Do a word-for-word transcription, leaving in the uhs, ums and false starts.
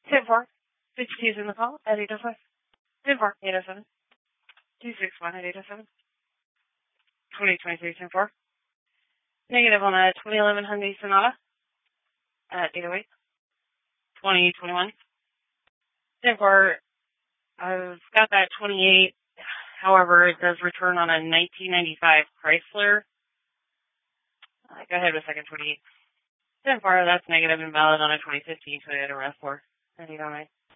ten four. fifty-two is in the call at eight oh five. ten four. eight oh seven. two six one at eight oh seven. twenty twenty-three ten four. Negative on a twenty eleven Hyundai Sonata at eight oh eight. twenty twenty-one. ten four. I've got that twenty-eight. However, it does return on a nineteen ninety-five Chrysler. Uh, go ahead with second twenty-eight. ten four, that's negative invalid on a twenty fifteen Toyota RAV four. I need on it.